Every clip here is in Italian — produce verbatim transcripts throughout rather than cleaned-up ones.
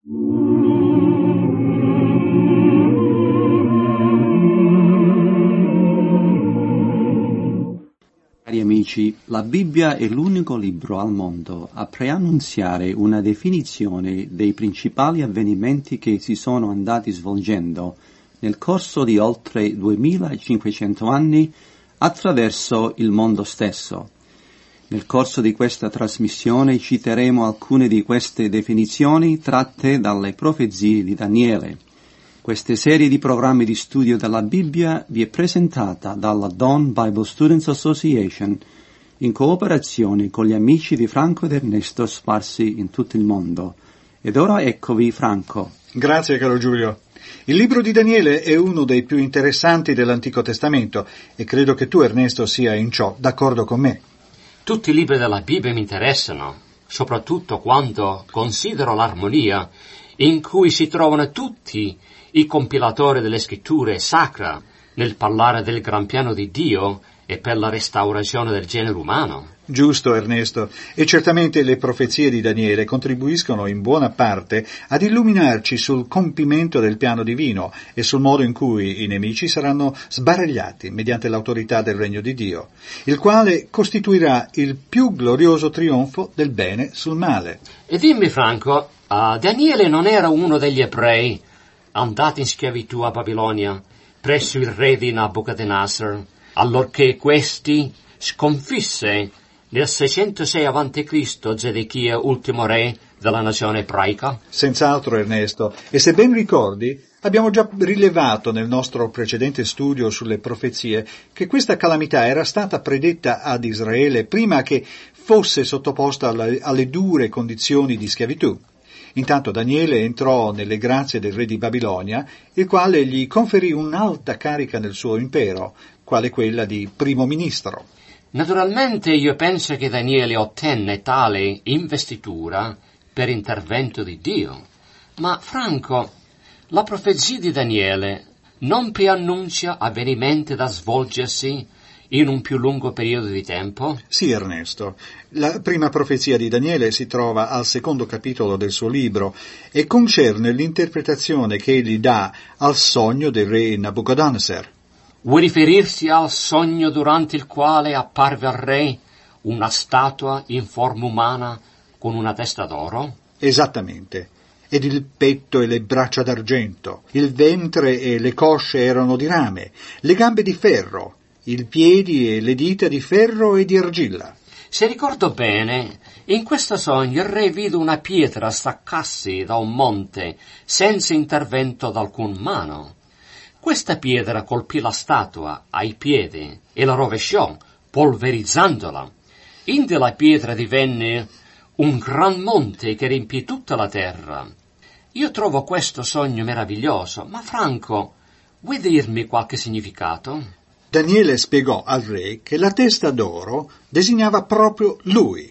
Cari amici, la Bibbia è l'unico libro al mondo a preannunziare una definizione dei principali avvenimenti che si sono andati svolgendo nel corso di oltre duemilacinquecento anni attraverso il mondo stesso. Nel corso di questa trasmissione citeremo alcune di queste definizioni tratte dalle profezie di Daniele. Questa serie di programmi di studio della Bibbia vi è presentata dalla Dawn Bible Students Association in cooperazione con gli amici di Franco ed Ernesto sparsi in tutto il mondo. Ed ora eccovi Franco. Grazie caro Giulio. Il libro di Daniele è uno dei più interessanti dell'Antico Testamento e credo che tu Ernesto sia in ciò d'accordo con me. Tutti i libri della Bibbia mi interessano, soprattutto quando considero l'armonia in cui si trovano tutti i compilatori delle scritture sacre nel parlare del gran piano di Dio e per la restaurazione del genere umano. Giusto, Ernesto, e certamente le profezie di Daniele contribuiscono in buona parte ad illuminarci sul compimento del piano divino e sul modo in cui i nemici saranno sbaragliati mediante l'autorità del regno di Dio, il quale costituirà il più glorioso trionfo del bene sul male. E dimmi, Franco, uh, Daniele non era uno degli ebrei andati in schiavitù a Babilonia presso il re di Nabucodonosor, allorché questi sconfisse nel seicentosei avanti Cristo Zedechia, ultimo re della nazione ebraica? Senz'altro, Ernesto, e se ben ricordi, abbiamo già rilevato nel nostro precedente studio sulle profezie che questa calamità era stata predetta ad Israele prima che fosse sottoposta alle, alle dure condizioni di schiavitù. Intanto Daniele entrò nelle grazie del re di Babilonia, il quale gli conferì un'alta carica nel suo impero, quale quella di primo ministro. Naturalmente io penso che Daniele ottenne tale investitura per intervento di Dio. Ma, Franco, la profezia di Daniele non preannuncia avvenimenti da svolgersi in un più lungo periodo di tempo? Sì, Ernesto. La prima profezia di Daniele si trova al secondo capitolo del suo libro e concerne l'interpretazione che egli dà al sogno del re Nabucodonosor. Vuoi riferirsi al sogno durante il quale apparve al re una statua in forma umana con una testa d'oro? Esattamente. Ed il petto e le braccia d'argento, il ventre e le cosce erano di rame, le gambe di ferro, i piedi e le dita di ferro e di argilla. Se ricordo bene, in questo sogno il re vide una pietra staccarsi da un monte senza intervento d'alcun mano. Questa pietra colpì la statua ai piedi e la rovesciò, polverizzandola. Indi la pietra divenne un gran monte che riempì tutta la terra. Io trovo questo sogno meraviglioso, ma Franco, vuoi dirmi qualche significato? Daniele spiegò al re che la testa d'oro designava proprio lui.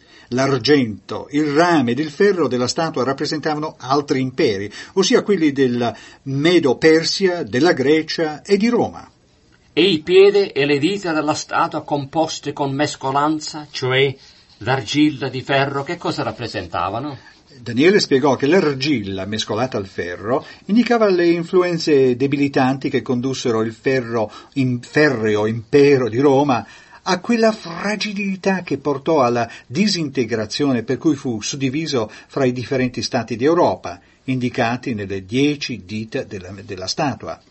L'argento, il rame ed il ferro della statua rappresentavano altri imperi, ossia quelli della Medo-Persia, della Grecia e di Roma. E i piedi e le dita della statua composte con mescolanza, cioè l'argilla di ferro, che cosa rappresentavano? Daniele spiegò che l'argilla mescolata al ferro indicava le influenze debilitanti che condussero il ferro in ferreo impero di Roma a quella fragilità che portò alla disintegrazione per cui fu suddiviso fra i differenti stati di Europa, indicati nelle dieci dita della, della statua.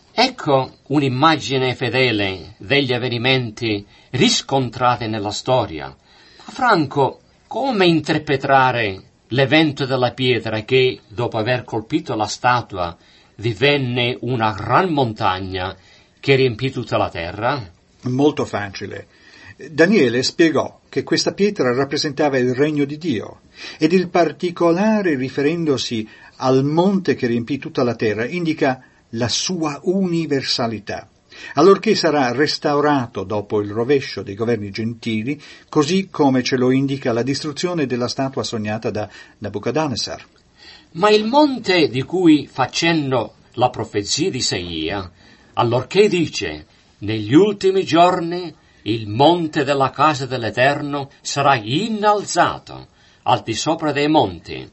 Ecco un'immagine fedele degli avvenimenti riscontrati nella storia. Ma Franco, come interpretare l'evento della pietra che, dopo aver colpito la statua, divenne una gran montagna che riempì tutta la terra? Molto facile. Daniele spiegò che questa pietra rappresentava il regno di Dio, ed il particolare riferendosi al monte che riempì tutta la terra indica la sua universalità, allorché sarà restaurato dopo il rovescio dei governi gentili, così come ce lo indica la distruzione della statua sognata da Nabucodonosor. Ma il monte di cui fa cenno la profezia di Isaia, allorché dice «Negli ultimi giorni il monte della casa dell'Eterno sarà innalzato al di sopra dei monti»,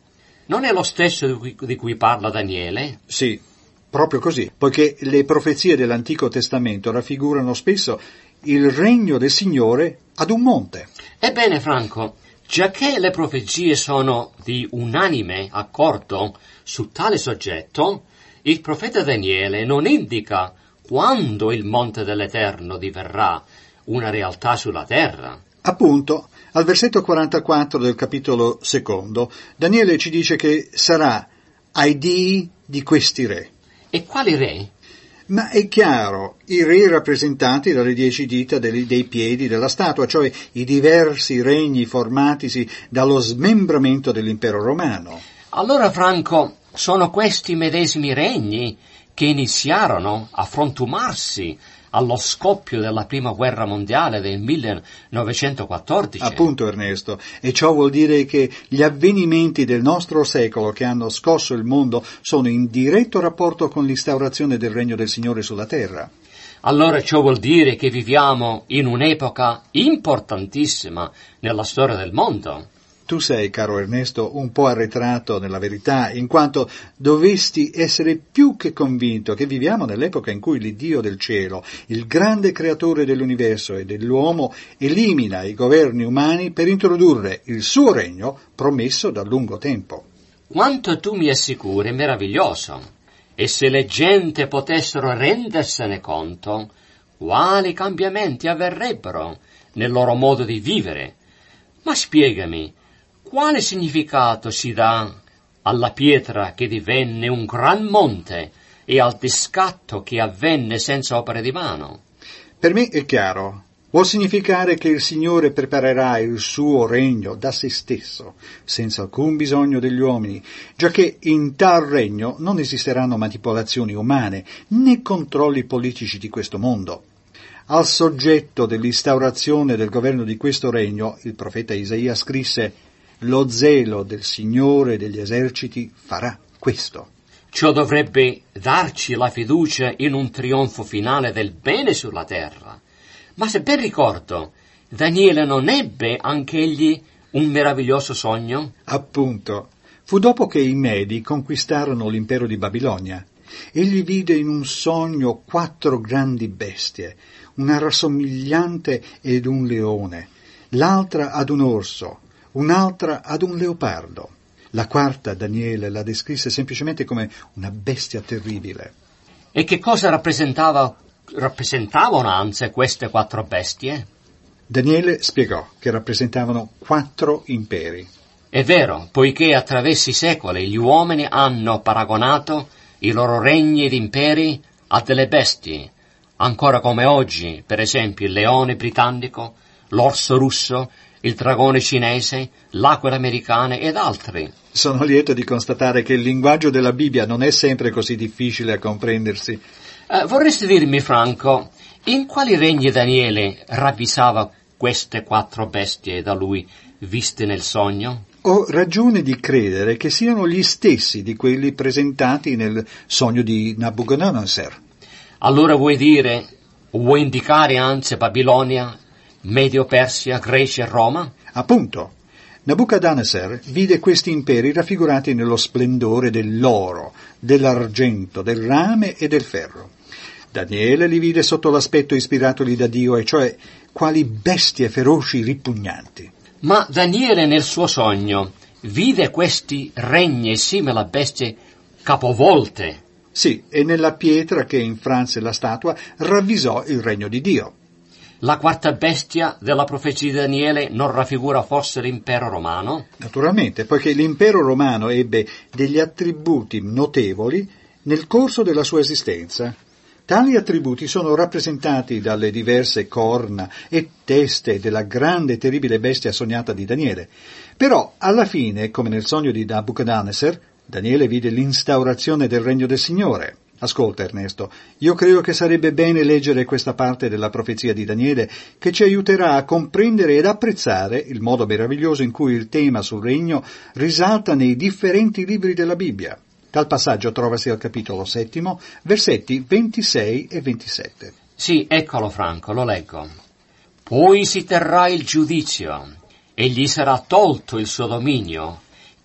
Non è lo stesso di cui, di cui parla Daniele? Sì, proprio così, poiché le profezie dell'Antico Testamento raffigurano spesso il regno del Signore ad un monte. Ebbene, Franco, giacché le profezie sono di unanime accordo su tale soggetto, il profeta Daniele non indica quando il monte dell'Eterno diverrà una realtà sulla terra. Appunto, al versetto quarantaquattro del capitolo secondo, Daniele ci dice che sarà ai dì di questi re. E quali re? Ma è chiaro, i re rappresentati dalle dieci dita dei, dei piedi della statua, cioè i diversi regni formatisi dallo smembramento dell'impero romano. Allora, Franco, sono questi medesimi regni che iniziarono a frantumarsi allo scoppio della prima guerra mondiale del millenovecentoquattordici. Appunto, Ernesto, e ciò vuol dire che gli avvenimenti del nostro secolo che hanno scosso il mondo sono in diretto rapporto con l'instaurazione del regno del Signore sulla terra. Allora ciò vuol dire che viviamo in un'epoca importantissima nella storia del mondo. Tu sei, caro Ernesto, un po' arretrato nella verità, in quanto dovresti essere più che convinto che viviamo nell'epoca in cui l'Iddio del cielo, il grande creatore dell'universo e dell'uomo, elimina i governi umani per introdurre il suo regno promesso da lungo tempo. Quanto tu mi assicuri è meraviglioso, e se le gente potessero rendersene conto, quali cambiamenti avverrebbero nel loro modo di vivere. Ma spiegami, quale significato si dà alla pietra che divenne un gran monte e al discatto che avvenne senza opere di mano? Per me è chiaro. Vuol significare che il Signore preparerà il suo regno da se stesso, senza alcun bisogno degli uomini, giacché in tal regno non esisteranno manipolazioni umane né controlli politici di questo mondo. Al soggetto dell'instaurazione del governo di questo regno, il profeta Isaia scrisse: «Lo zelo del Signore degli eserciti farà questo». Ciò dovrebbe darci la fiducia in un trionfo finale del bene sulla terra. Ma se ben ricordo, Daniele non ebbe anch'egli un meraviglioso sogno? Appunto, fu dopo che i Medi conquistarono l'impero di Babilonia. Egli vide in un sogno quattro grandi bestie, una rassomigliante ad un leone, l'altra ad un orso, un'altra ad un leopardo. La quarta Daniele la descrisse semplicemente come una bestia terribile. E che cosa rappresentava, rappresentavano anzi queste quattro bestie? Daniele spiegò che rappresentavano quattro imperi. È vero, poiché attraverso i secoli gli uomini hanno paragonato i loro regni ed imperi a delle bestie, ancora come oggi, per esempio il leone britannico, l'orso russo, il dragone cinese, l'aquila americana ed altri. Sono lieto di constatare che il linguaggio della Bibbia non è sempre così difficile a comprendersi. Eh, vorresti dirmi, Franco, in quali regni Daniele ravvisava queste quattro bestie da lui viste nel sogno? Ho ragione di credere che siano gli stessi di quelli presentati nel sogno di Nabucodonosor. Allora vuoi dire, vuoi indicare anzi Babilonia, Medio Persia, Grecia e Roma? Appunto. Nabucodonosor vide questi imperi raffigurati nello splendore dell'oro, dell'argento, del rame e del ferro. Daniele li vide sotto l'aspetto ispiratogli da Dio, e cioè quali bestie feroci ripugnanti. Ma Daniele nel suo sogno vide questi regni simili a bestie capovolte. Sì, e nella pietra che infranse la statua ravvisò il regno di Dio. La quarta bestia della profezia di Daniele non raffigura forse l'impero romano? Naturalmente, poiché l'impero romano ebbe degli attributi notevoli nel corso della sua esistenza. Tali attributi sono rappresentati dalle diverse corna e teste della grande e terribile bestia sognata di Daniele. Però, alla fine, come nel sogno di Nabucodonosor, Daniele vide l'instaurazione del regno del Signore. Ascolta, Ernesto, io credo che sarebbe bene leggere questa parte della profezia di Daniele, che ci aiuterà a comprendere ed apprezzare il modo meraviglioso in cui il tema sul regno risalta nei differenti libri della Bibbia. Tal passaggio trovasi al capitolo settimo, versetti ventisei e ventisette. Sì, eccolo, Franco, lo leggo. Poi si terrà il giudizio, e gli sarà tolto il suo dominio,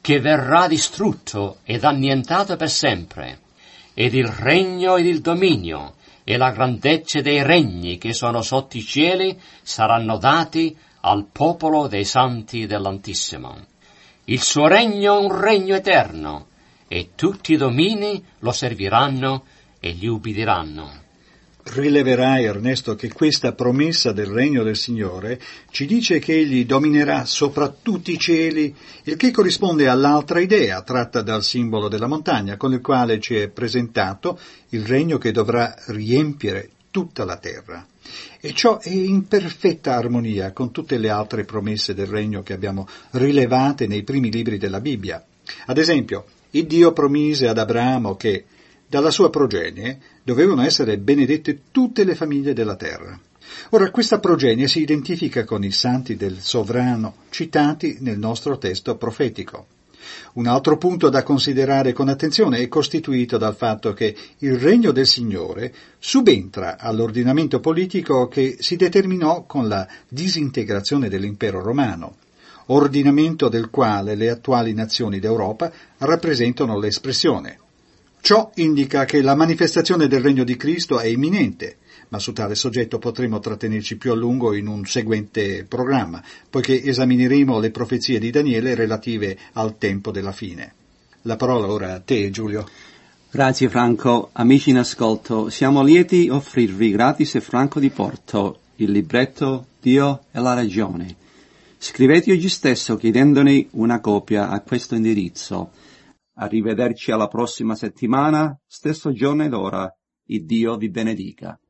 che verrà distrutto ed annientato per sempre, ed il regno ed il dominio e la grandezza dei regni che sono sotto i cieli saranno dati al popolo dei santi dell'Altissimo. Il suo regno è un regno eterno, e tutti i domini lo serviranno e gli ubbidiranno. Rileverai, Ernesto, che questa promessa del regno del Signore ci dice che egli dominerà sopra tutti i cieli, il che corrisponde all'altra idea tratta dal simbolo della montagna, con il quale ci è presentato il regno che dovrà riempire tutta la terra. E ciò è in perfetta armonia con tutte le altre promesse del regno che abbiamo rilevate nei primi libri della Bibbia. Ad esempio, il Dio promise ad Abramo che dalla sua progenie dovevano essere benedette tutte le famiglie della terra. Ora, questa progenie si identifica con i santi del sovrano citati nel nostro testo profetico. Un altro punto da considerare con attenzione è costituito dal fatto che il regno del Signore subentra all'ordinamento politico che si determinò con la disintegrazione dell'impero romano, ordinamento del quale le attuali nazioni d'Europa rappresentano l'espressione. Ciò indica che la manifestazione del regno di Cristo è imminente, ma su tale soggetto potremo trattenerci più a lungo in un seguente programma, poiché esamineremo le profezie di Daniele relative al tempo della fine. La parola ora a te, Giulio. Grazie Franco. Amici in ascolto, siamo lieti offrirvi gratis e franco di porto il libretto Dio e la ragione. Scrivete oggi stesso chiedendone una copia a questo indirizzo. Arrivederci alla prossima settimana, stesso giorno ed ora. Il Dio vi benedica.